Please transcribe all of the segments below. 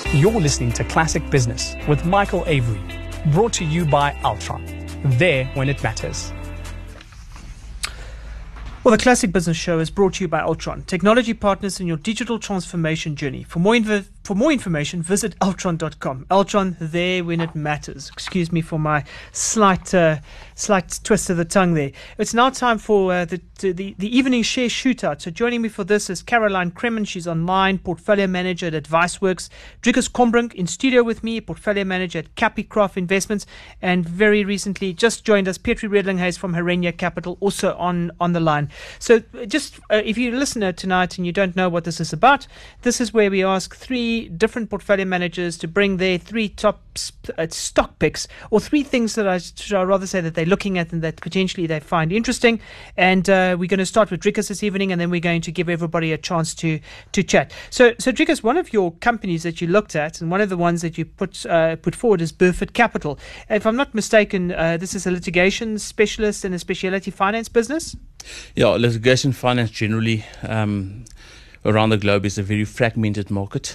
You're listening to Classic Business with Michael Avery, brought to you by Altron. There when it matters. Well, the Classic Business Show is brought to you by Altron, technology partners in your digital transformation journey. For more information, visit altron.com. Altron, there when it matters. Excuse me for my slight twist of the tongue there. It's now time for the evening share shootout. So joining me for this is Caroline Kremen. She's online, portfolio manager at AdviceWorks. Driekus Kombrink in studio with me, portfolio manager at Capicraft Investments. And very recently just joined us, Petri Redlinghuys from Harenia Capital, also on the line. So just if you're a listener tonight and you don't know what this is about, this is where we ask three different portfolio managers to bring their three top stock picks, or three things that I'd rather say that they're looking at and that potentially they find interesting. And we're going to start with Driekus this evening, and then we're going to give everybody a chance to chat. So Driekus, one of your companies that you looked at, and one of the ones that you put forward is Burford Capital. If I'm not mistaken, this is a litigation specialist and a specialty finance business? Yeah, litigation finance generally around the globe is a very fragmented market.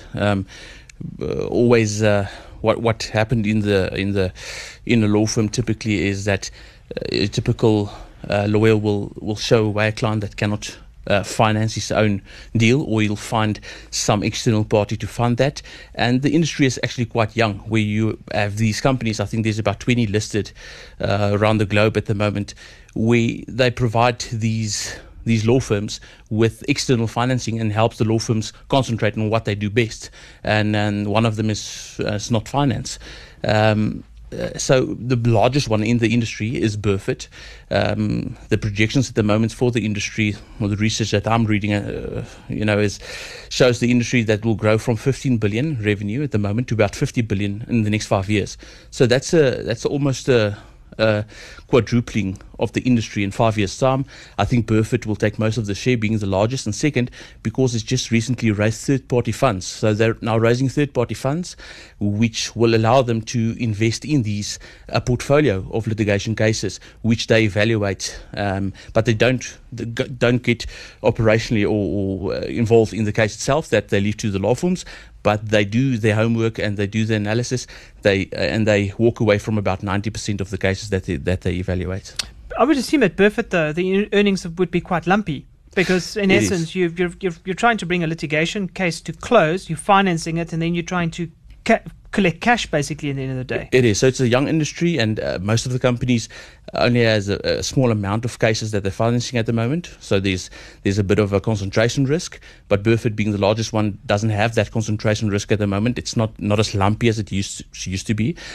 What happened in a law firm typically is that a typical lawyer will show away a client that cannot finance his own deal, or he'll find some external party to fund that. And the industry is actually quite young, where you have these companies. I think there's about 20 listed around the globe at the moment, where they provide these law firms with external financing and helps the law firms concentrate on what they do best. And one of them is not finance. So the largest one in the industry is Burford. The projections at the moment for the industry, or the research that I'm reading, shows the industry that will grow from 15 billion revenue at the moment to about 50 billion in the next 5 years. So that's almost a quadrupling of the industry in 5 years' time. I think Burford will take most of the share, being the largest, and second, because it's just recently raised third-party funds. So they're now raising third-party funds, which will allow them to invest in these portfolio of litigation cases, which they evaluate, but they don't get operationally or involved in the case itself. That they leave to the law firms. But they do their homework and they do the analysis. They walk away from about 90% of the cases that they evaluate. I would assume at Burford, though, the earnings would be quite lumpy, because in essence, you're trying to bring a litigation case to close. You're financing it, and then you're trying to collect cash, basically, at the end of the day. It is. So it's a young industry, and most of the companies only has a small amount of cases that they're financing at the moment. So there's a bit of a concentration risk, but Burford, being the largest one, doesn't have that concentration risk at the moment. It's not as lumpy as it used to be.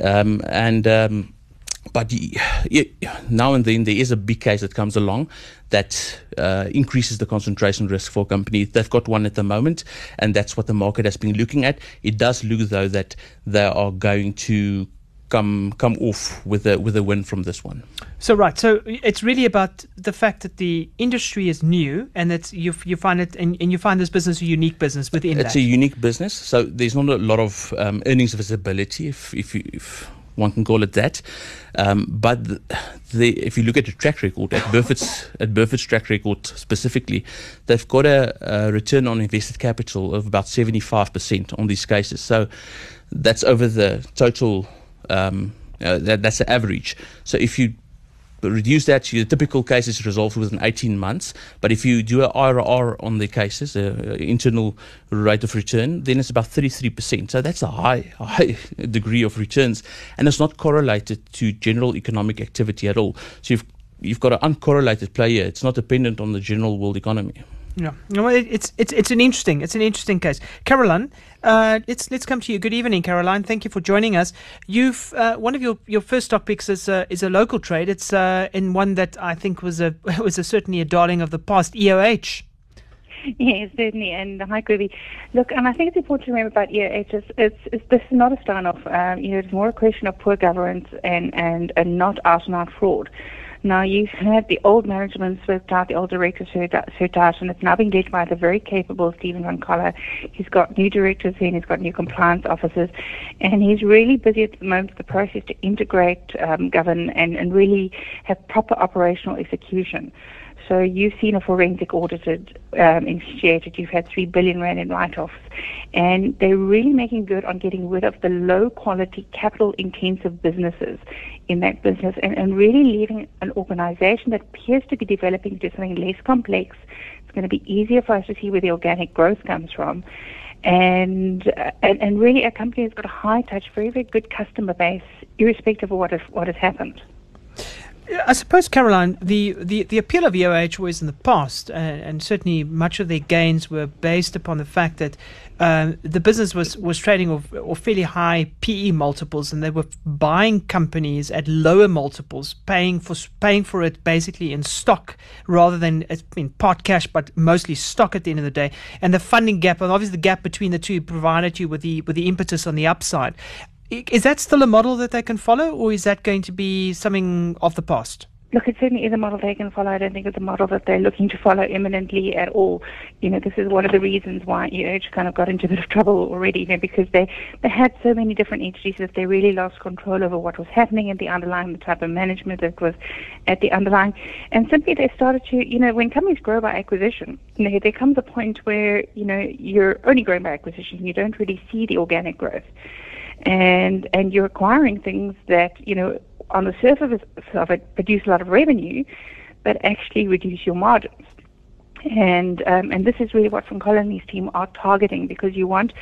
But now and then there is a big case that comes along that increases the concentration risk for a company. They've got one at the moment, and that's what the market has been looking at. It does look, though, that they are going to come off with a win from this one. So it's really about the fact that the industry is new, and that you find it, and you find this business a unique business within that. It's a unique business, so there's not a lot of earnings visibility, if one can call it that. But if you look at the track record, at Burford's track record specifically, they've got a return on invested capital of about 75% on these cases. So that's over the total, that's the average. So if you reduce that, the typical case is resolved within 18 months. But if you do an IRR on the cases, internal rate of return, then it's about 33%. So that's a high degree of returns, and it's not correlated to general economic activity at all. So you've got an uncorrelated play here. It's not dependent on the general world economy. Yeah, it's an interesting case. Caroline, let's come to you. Good evening, Caroline. Thank you for joining us. You've one of your first stock picks is a local trade. It's in one that I think was certainly a darling of the past, EOH. Yes, certainly. And hi, Groovy. Look, I think it's important to remember about EOH. This is not a sign-off. It's more a question of poor governance and not out-and-out fraud. Now, you've had the old management swept out, the old directors swept out, and it's now being led by the very capable Stephen Van Coller. He's got new directors in, he's got new compliance officers, and he's really busy at the moment with the process to integrate, govern, and really have proper operational execution. So you've seen a forensic audit initiated. You've had 3 billion rand in write-offs. And they're really making good on getting rid of the low-quality, capital-intensive businesses in that business and really leaving an organization that appears to be developing into something less complex. It's going to be easier for us to see where the organic growth comes from. And really a company that's got a high touch, very, very good customer base, irrespective of what has happened. I suppose, Caroline, the appeal of EOH was in the past, and certainly much of their gains were based upon the fact that the business was trading off fairly high PE multiples, and they were buying companies at lower multiples, paying for it basically in stock rather than in part cash, but mostly stock at the end of the day. And the funding gap, and obviously the gap between the two, provided you with the impetus on the upside. Is that still a model that they can follow, or is that going to be something of the past? Look, it certainly is a model they can follow. I don't think it's a model that they're looking to follow imminently at all. This is one of the reasons why EOH kind of got into a bit of trouble already, because they had so many different entities that they really lost control over what was happening in the underlying, the type of management that was at the underlying. And simply they started to, when companies grow by acquisition, there comes a point where, you're only growing by acquisition and you don't really see the organic growth. And you're acquiring things that, on the surface of it produce a lot of revenue, but actually reduce your margins. And this is really what Von Colline's team are targeting, because you want,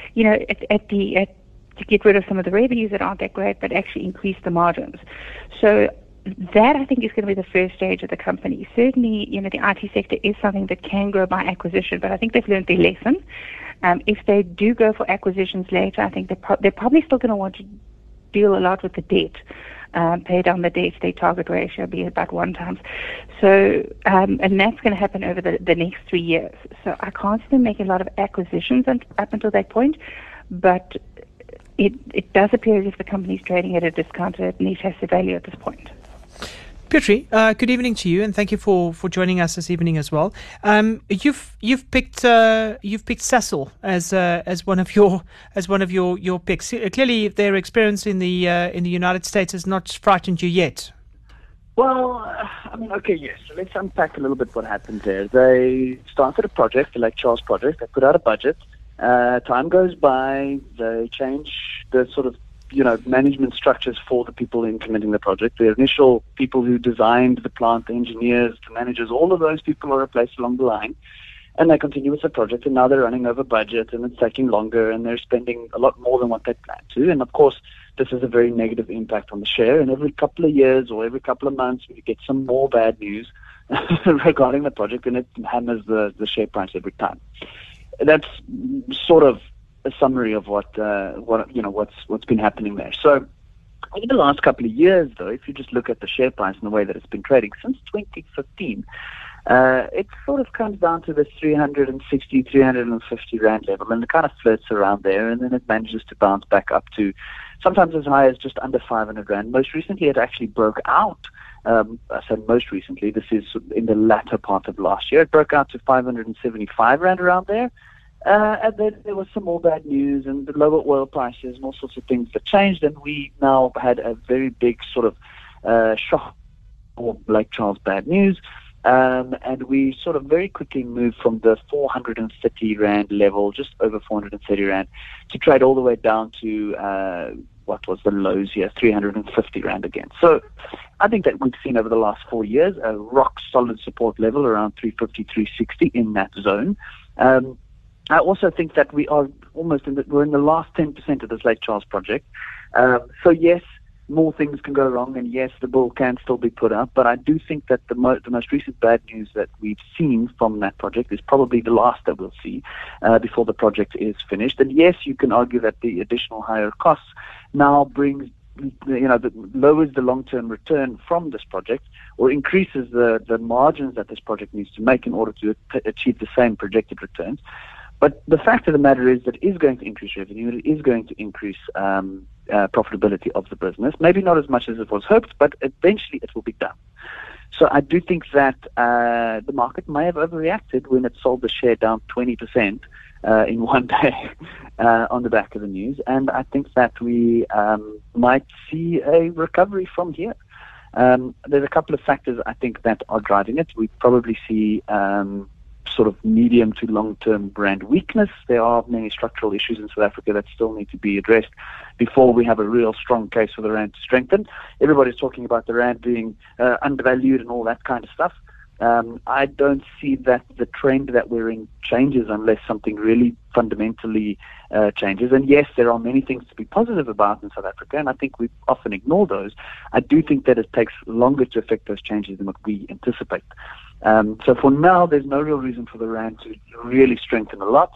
to get rid of some of the revenues that aren't that great, but actually increase the margins. So that, I think, is going to be the first stage of the company. Certainly, the IT sector is something that can grow by acquisition, but I think they've learned their lesson. If they do go for acquisitions later, I think they're probably still going to want to deal a lot with the debt, pay down the debt. Their target ratio be about 1x. So, and that's going to happen over the next 3 years. So I can't see them making a lot of acquisitions up until that point, but it does appear as if the company's trading at a discounted net asset value at this point. Piotr, good evening to you, and thank you for joining us this evening as well. You've picked Sasol as one of your picks. Clearly, their experience in the United States has not frightened you yet. Well, yes. So let's unpack a little bit what happened there. They started a project, the Lake Charles project. They put out a budget. Time goes by. They change the sort of management structures for the people implementing the project. The initial people who designed the plant, the engineers, the managers, all of those people are replaced along the line. And they continue with the project, and now they're running over budget, and it's taking longer, and they're spending a lot more than what they planned to. And of course, this has a very negative impact on the share. And every couple of years or every couple of months, we get some more bad news regarding the project, and it hammers the share price every time. That's sort of a summary of what's been happening there. So in the last couple of years, though, if you just look at the share price and the way that it's been trading since 2015, it sort of comes down to the 360, 350 rand level, and it kind of flirts around there, and then it manages to bounce back up to sometimes as high as just under 500 rand. Most recently, it actually broke out. I said most recently, this is in the latter part of last year. It broke out to 575 rand around there. And then there was some more bad news and the lower oil prices and all sorts of things that changed, and we now had a very big sort of shock for Lake Charles bad news. And we sort of very quickly moved from the 430 rand level, just over 430 rand, to trade all the way down to what was the lows here, 350 rand again. So I think that we've seen over the last 4 years a rock solid support level around 350, 360 in that zone. I also think that we are almost we're in the last 10% of this Lake Charles project. So yes, more things can go wrong, and yes, the bull can still be put up. But I do think that the most recent bad news that we've seen from that project is probably the last that we'll see before the project is finished. And yes, you can argue that the additional higher costs now brings, lowers the long-term return from this project, or increases the margins that this project needs to make in order to achieve the same projected returns. But the fact of the matter is that it is going to increase revenue, it is going to increase profitability of the business. Maybe not as much as it was hoped, but eventually it will be done. So I do think that the market may have overreacted when it sold the share down 20% in one day on the back of the news. And I think that we might see a recovery from here. There's a couple of factors I think that are driving it. We probably see sort of medium to long-term brand weakness. There are many structural issues in South Africa that still need to be addressed before we have a real strong case for the rand to strengthen. Everybody's talking about the rand being undervalued and all that kind of stuff. I don't see that the trend that we're in changes unless something really fundamentally changes. And yes, there are many things to be positive about in South Africa, and I think we often ignore those. I do think that it takes longer to affect those changes than what we anticipate. So for now, there's no real reason for the rand to really strengthen a lot.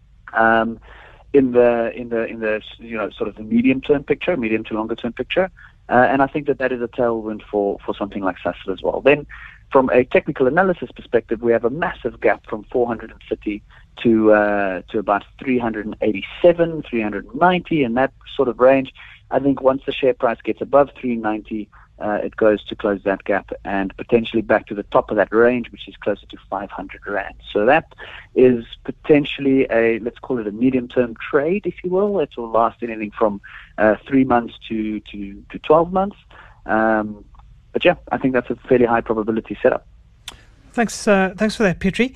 In the sort of the medium to longer term picture, and I think that is a tailwind for something like Sasol as well. Then, from a technical analysis perspective, we have a massive gap from 430 to about 387, 390, in that sort of range. I think once the share price gets above 390, it goes to close that gap and potentially back to the top of that range, which is closer to 500 rand. So that is potentially let's call it a medium-term trade, if you will. It will last anything from 3 months to 12 months. But yeah, I think that's a fairly high probability setup. Thanks for that, Petri.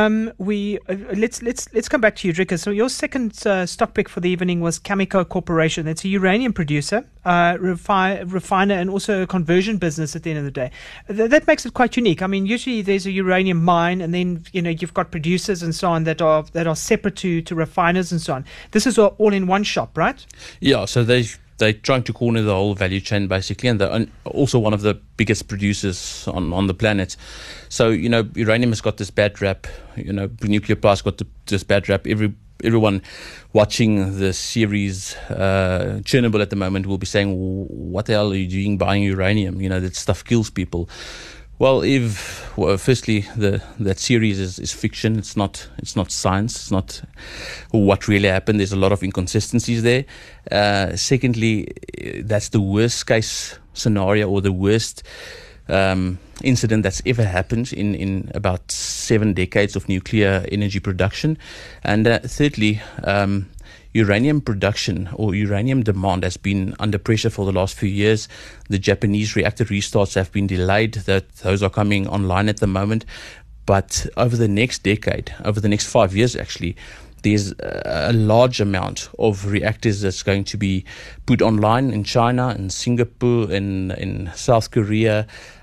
Let's come back to you, Drika. So your second stock pick for the evening was Cameco Corporation. It's a uranium producer, refiner, and also a conversion business at the end of the day. That makes it quite unique. I mean, usually there's a uranium mine, and then you've got producers and so on that are separate to refiners and so on. This is all in one shop, right? Yeah. So they're trying to corner the whole value chain, basically, and they're also one of the biggest producers on the planet. So, uranium has got this bad rap, nuclear price got this bad rap. Everyone watching the series Chernobyl at the moment will be saying, what the hell are you doing buying uranium? That stuff kills people. Well, firstly, that series is fiction. It's not science. It's not what really happened. There's a lot of inconsistencies there. Secondly, that's the worst case scenario, or the worst incident that's ever happened in about 7 decades of nuclear energy production. And thirdly, uranium production or uranium demand has been under pressure for the last few years. The Japanese reactor restarts have been delayed. Those are coming online at the moment. But over the next decade, over the next 5 years actually, there's a large amount of reactors that's going to be put online in China, in Singapore, in South Korea,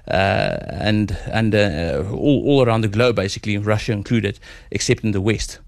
and all around the globe, basically, Russia included, except in the West.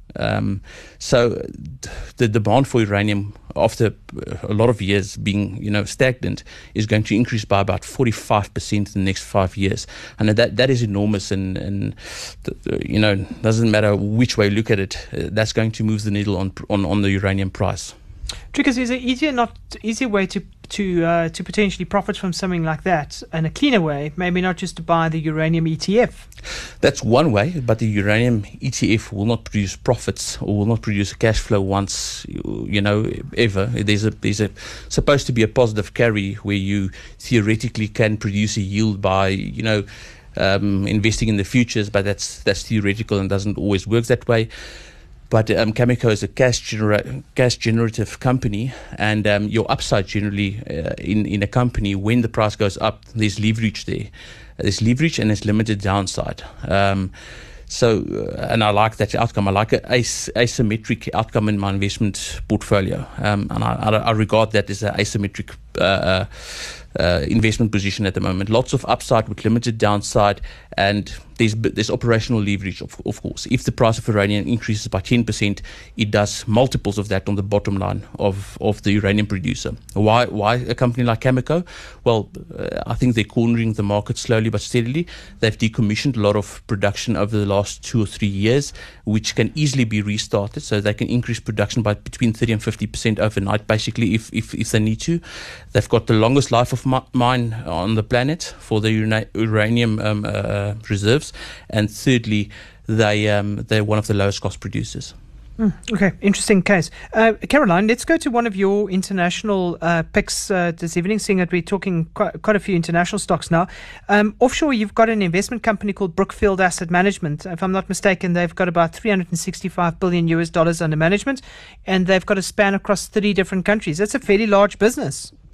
So the demand for uranium, after a lot of years being stagnant, is going to increase by about 45% in the next 5 years, and that is enormous. And doesn't matter which way you look at it, that's going to move the needle on the uranium price. Triggers, is it easier way to potentially profit from something like that, and a cleaner way, maybe not just to buy the uranium ETF? That's one way, but the uranium ETF will not produce profits or will not produce cash flow once, ever. There's supposed to be a positive carry where you theoretically can produce a yield by, investing in the futures, but that's theoretical and doesn't always work that way. But Cameco is a cash generative company, and your upside generally in a company, when the price goes up, there's leverage there. There's leverage and there's limited downside. And I like that outcome. I like an asymmetric outcome in my investment portfolio. And I regard that as an asymmetric investment position at the moment. Lots of upside with limited downside, and there's operational leverage, of course. If the price of uranium increases by 10%, it does multiples of that on the bottom line of the uranium producer. Why a company like Cameco? Well, I think they're cornering the market slowly but steadily. They've decommissioned a lot of production over the last 2 or 3 years, which can easily be restarted, so they can increase production by between 30 and 50% overnight, basically, if they need to. They've got the longest life of mine on the planet for the uranium reserves, and thirdly, they're one of the lowest cost producers. Okay, interesting case. Caroline, let's go to one of your international picks this evening, seeing that we're talking quite a few international stocks now. Offshore, you've got an investment company called Brookfield Asset Management. If I'm not mistaken, they've got about $365 billion under management, and they've got a span across 30 different countries. That's a fairly large business.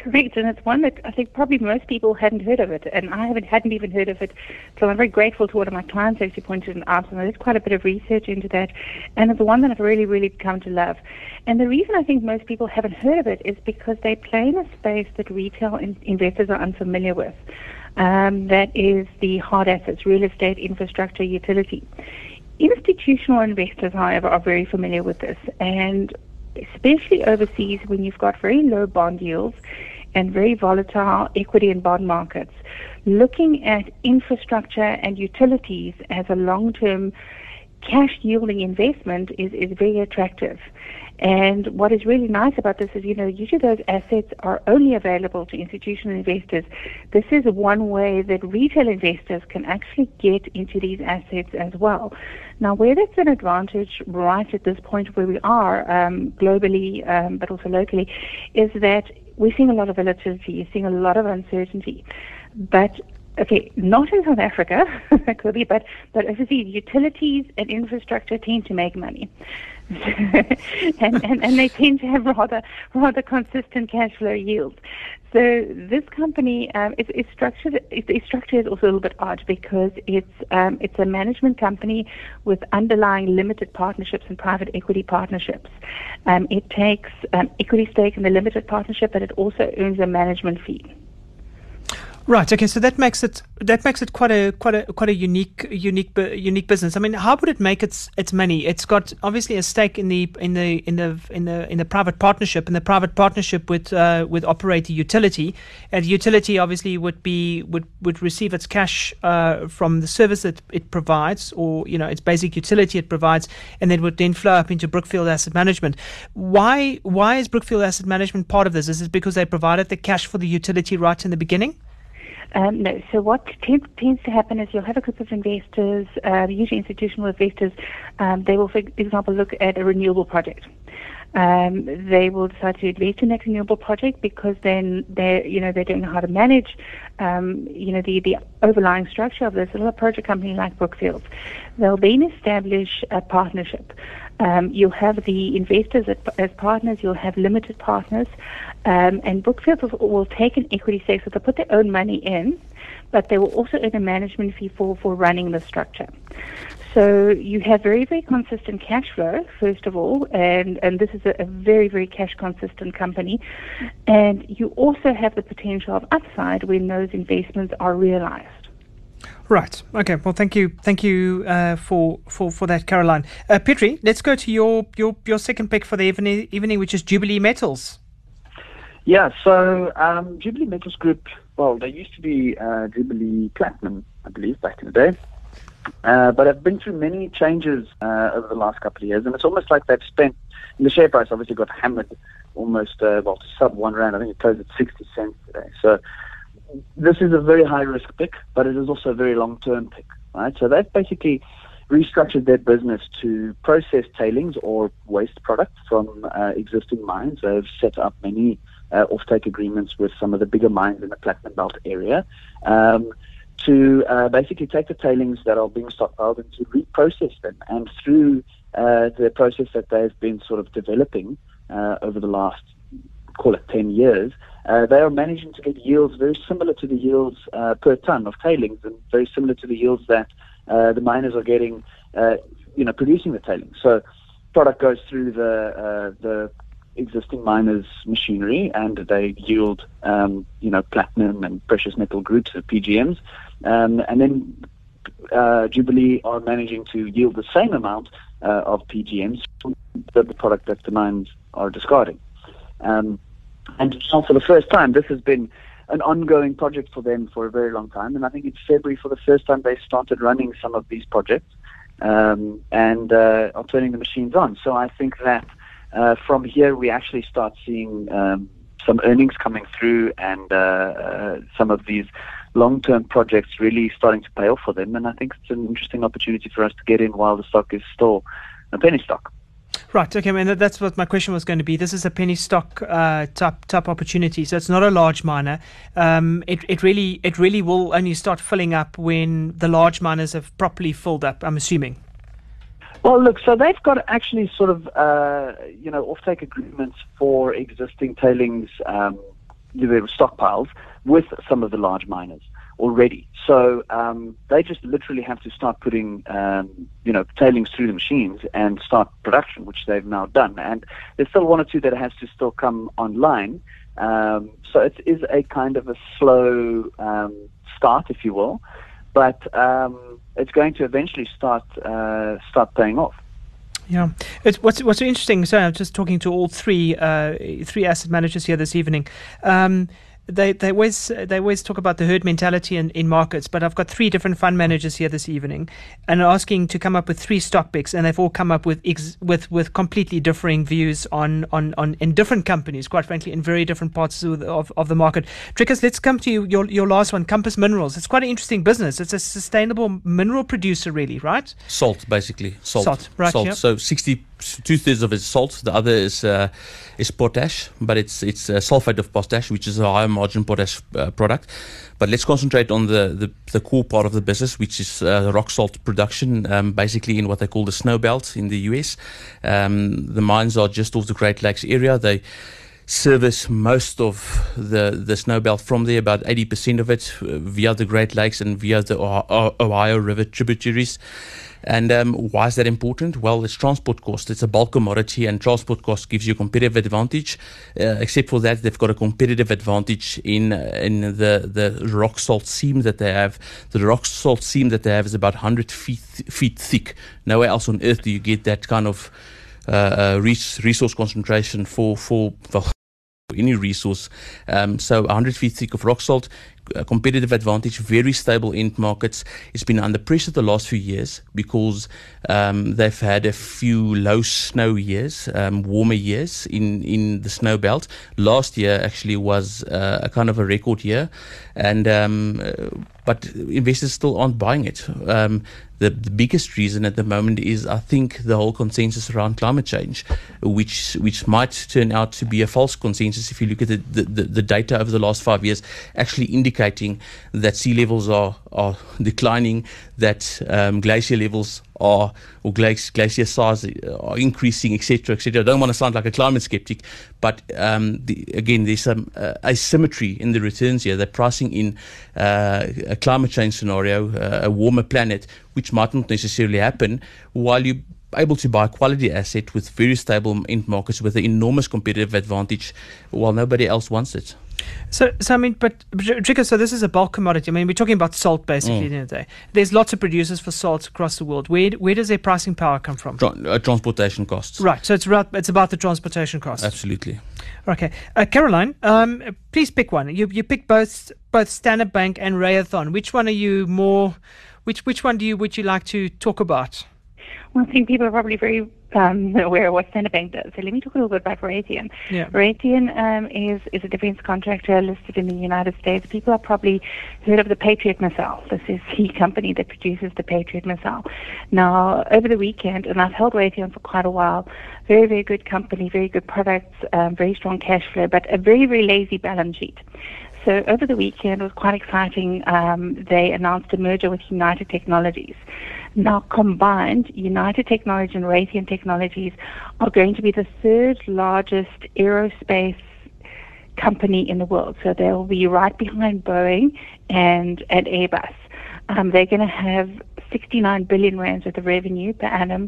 Correct, and it's one that I think probably most people hadn't heard of it, and I hadn't even heard of it. So I'm very grateful to one of my clients actually pointed it out, and I did quite a bit of research into that, and it's one that I've really, really come to love. And the reason I think most people haven't heard of it is because they play in a space that retail investors are unfamiliar with. That is the hard assets, real estate, infrastructure, utility. Institutional investors, however, are very familiar with this, and especially overseas when you've got very low bond yields and very volatile equity and bond markets, looking at infrastructure and utilities as a long-term cash yielding investment is very attractive. And what is really nice about this is, usually those assets are only available to institutional investors. This is one way that retail investors can actually get into these assets as well. Now, where that's an advantage right at this point where we are globally, but also locally, is that we're seeing a lot of volatility, you're seeing a lot of uncertainty. But not in South Africa, Kobe, but overseas, utilities and infrastructure tend to make money. and they tend to have rather consistent cash flow yields. So this company, its structure is also a little bit odd because it's a management company with underlying limited partnerships and private equity partnerships. It takes equity stake in the limited partnership, but it also earns a management fee. Right. Okay. So that makes it quite a unique business. I mean, how would it make its money? It's got obviously a stake in the private partnership, and the private partnership would operate a utility, and the utility obviously would receive its cash from the service that it provides, or its basic utility it provides, and then would then flow up into Brookfield Asset Management. Why is Brookfield Asset Management part of this? Is it because they provided the cash for the utility right in the beginning? No. So what tends to happen is you'll have a group of investors, usually institutional investors. They will, for example, look at a renewable project. They will decide to invest in that renewable project because then they don't know how to manage, the overlying structure of this little project company like Brookfield. They'll then establish a partnership. You'll have the investors as partners. You'll have limited partners. And Brookfield will take an equity stake, so they'll put their own money in, but they will also earn a management fee for running the structure. So you have very, very consistent cash flow, first of all, and this is a very, very cash consistent company. And you also have the potential of upside when those investments are realized. Right. Okay. Well, thank you for that, Caroline. Petri, let's go to your second pick for the evening, which is Jubilee Metals. Yeah. So Jubilee Metals Group. Well, they used to be Jubilee Platinum, I believe, back in the day. But I've been through many changes over the last couple of years, and it's almost like they've spent. And the share price obviously got hammered almost to sub R1. I think it closed at 60 cents today. So this is a very high-risk pick, but it is also a very long-term pick, right? So they've basically restructured their business to process tailings or waste products from existing mines. They've set up many offtake agreements with some of the bigger mines in the Platinum Belt area to basically take the tailings that are being stockpiled and to reprocess them. And through the process that they've been sort of developing over the last, call it 10 years, they are managing to get yields very similar to the yields per ton of tailings, and very similar to the yields that the miners are getting, producing the tailings. So product goes through the existing miners' machinery, and they yield, platinum and precious metal groups of PGMs, and then Jubilee are managing to yield the same amount of PGMs, the product that the mines are discarding. And so for the first time, this has been an ongoing project for them for a very long time. And I think in February, for the first time, they started running some of these projects and are turning the machines on. So I think that from here, we actually start seeing some earnings coming through, and some of these long-term projects really starting to pay off for them. And I think it's an interesting opportunity for us to get in while the stock is still a penny stock. Right. Okay. I mean, that's what my question was going to be. This is a penny stock type opportunity, so it's not a large miner. It really will only start filling up when the large miners have properly filled up, I'm assuming. Well, look, so they've got actually sort of offtake agreements for existing tailings stockpiles with some of the large miners already. So they just literally have to start putting, tailings through the machines and start production, which they've now done. And there's still one or two that has to still come online. So it is a kind of a slow start, if you will, but it's going to eventually start paying off. Yeah, what's interesting. So I'm just talking to all three asset managers here this evening. They always talk about the herd mentality in markets, but I've got three different fund managers here this evening, and are asking to come up with 3 stock picks, and they've all come up with completely differing views on in different companies, quite frankly, in very different parts of the market. Dricus, let's come to your last one, Compass Minerals. It's quite an interesting business. It's a sustainable mineral producer, really, right? Salt, basically. Salt, right? Salt. Yep. So 2/3 of it is salt. The other is potash, but it's sulfate of potash, which is a higher margin potash product. But let's concentrate on the core part of the business, which is rock salt production, basically in what they call the snow belt in the US. The mines are just off the Great Lakes area. They service most of the snow belt from there, about 80% of it via the Great Lakes and via the Ohio River tributaries. And why is that important? Well, it's transport cost. It's a bulk commodity, and transport cost gives you a competitive advantage. Except for that, they've got a competitive advantage in the rock salt seam that they have. The rock salt seam that they have is about 100 feet thick. Nowhere else on earth do you get that kind of resource concentration for any resource. So 100 feet thick of rock salt, a competitive advantage, very stable end markets. It's been under pressure the last few years because they've had a few low snow years, warmer years in the snow belt. Last year actually was a kind of a record year, and but investors still aren't buying it. The biggest reason at the moment is, I think, the whole consensus around climate change, which might turn out to be a false consensus if you look at the data over the last 5 years, actually indicating that sea levels are declining, that glacier levels or glacier size are increasing, etc., etc. I don't want to sound like a climate skeptic, but again, there's some asymmetry in the returns here. They're pricing in a climate change scenario, a warmer planet, which might not necessarily happen, while you're able to buy a quality asset with very stable end markets with an enormous competitive advantage, while nobody else wants it. So I mean, but Dricus, so this is a bulk commodity. I mean, we're talking about salt basically at the end of the day. There's lots of producers for salt across the world. Where does their pricing power come from? Transportation costs. Right. So it's about the transportation costs. Absolutely. Okay, Caroline, please pick one. You pick both Standard Bank and Raytheon. Which one are you more? Which one would you like to talk about? Well, I think people are probably very aware of what Standard Bank does. So let me talk a little bit about Raytheon. Yeah. Raytheon is a defense contractor listed in the United States. People have probably heard of the Patriot missile. This is the company that produces the Patriot missile. Now, over the weekend, and I've held Raytheon for quite a while, very, very good company, very good products, very strong cash flow, but a very, very lazy balance sheet. So over the weekend, it was quite exciting. They announced a merger with United Technologies. Now, combined, United Technologies and Raytheon Technologies are going to be the 3rd largest aerospace company in the world. So they'll be right behind Boeing and Airbus. They're going to have 69 billion rands worth of revenue per annum.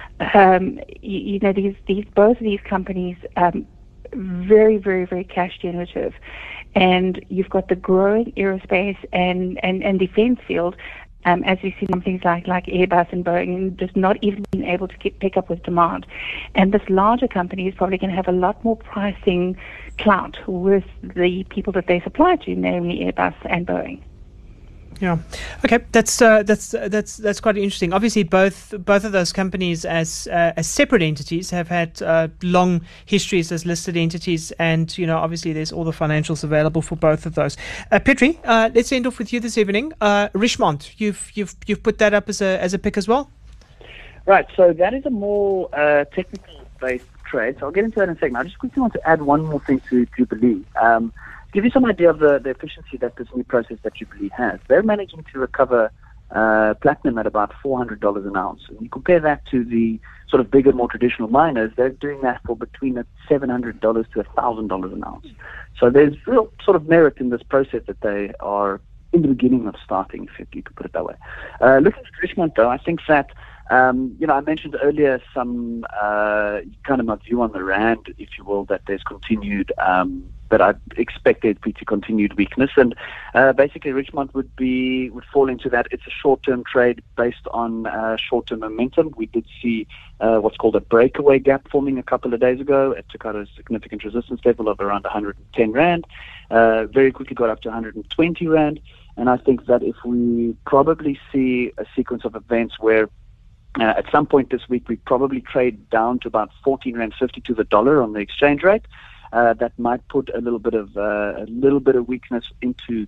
Both of these companies, very, very, very cash generative. And you've got the growing aerospace and defense field, as we've seen companies like Airbus and Boeing just not even being able to pick up with demand. And this larger company is probably going to have a lot more pricing clout with the people that they supply to, namely Airbus and Boeing. Yeah. Okay. That's quite interesting. Obviously, both of those companies as separate entities have had long histories as listed entities, and obviously there's all the financials available for both of those. Petri, let's end off with you this evening. Richemont, you've put that up as a pick as well. Right. So that is a more technical based trade. So I'll get into that in a second. I just quickly want to add one more thing to Jubilee. Give you some idea of the efficiency that this new process that Jubilee has. They're managing to recover platinum at about $400 an ounce. And you compare that to the sort of bigger, more traditional miners, they're doing that for between $700 to $1,000 an ounce. So there's real sort of merit in this process that they are in the beginning of starting, if you could put it that way. Looking at Richmond, though, I think that, I mentioned earlier some kind of my view on the rand, if you will, that there's continued, that I expect there to be continued weakness. And basically, Richmond would fall into that. It's a short-term trade based on short-term momentum. We did see what's called a breakaway gap forming a couple of days ago. It took out a significant resistance level of around 110 Rand. Very quickly got up to 120 Rand. And I think that if we probably see a sequence of events where at some point this week we probably trade down to about 14 Rand 50 to the dollar on the exchange rate, that might put a little bit of weakness into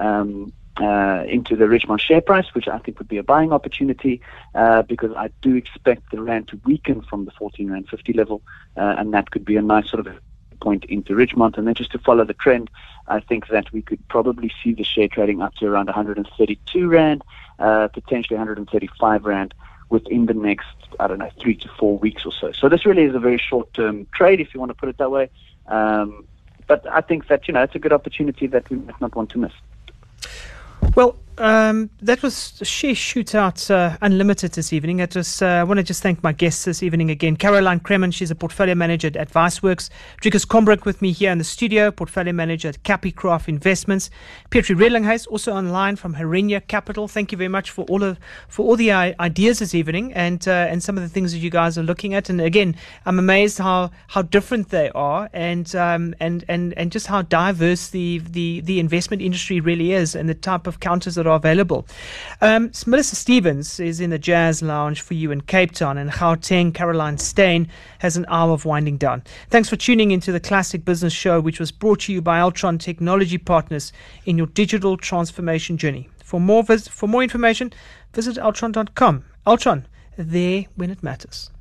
the Richmond share price, which I think would be a buying opportunity, because I do expect the rand to weaken from the 14 Rand 50 level, and that could be a nice sort of point into Richmond. And then just to follow the trend, I think that we could probably see the share trading up to around 132 Rand, potentially 135 Rand within the next, 3 to 4 weeks or so. So this really is a very short-term trade, if you want to put it that way. But I think that, it's a good opportunity that we might not want to miss. Well, that was Share Shootout Unlimited this evening. I want to just thank my guests this evening again. Caroline Kremen, she's a portfolio manager at AdviceWorks. Driekus Kombrink with me here in the studio, portfolio manager at Capicraft Investments. Petri Redlinghuis, also online from Herenia Capital. Thank you very much for all the ideas this evening and some of the things that you guys are looking at. And again, I'm amazed how different they are and just how diverse the investment industry really is and the type of counters that are available. Melissa Stevens is in the Jazz Lounge for you in Cape Town, and Gauteng Caroline Steyn has an hour of winding down. Thanks for tuning into the Classic Business Show, which was brought to you by Altron Technology Partners in your digital transformation journey. For more information, visit altron.com. Altron, there when it matters.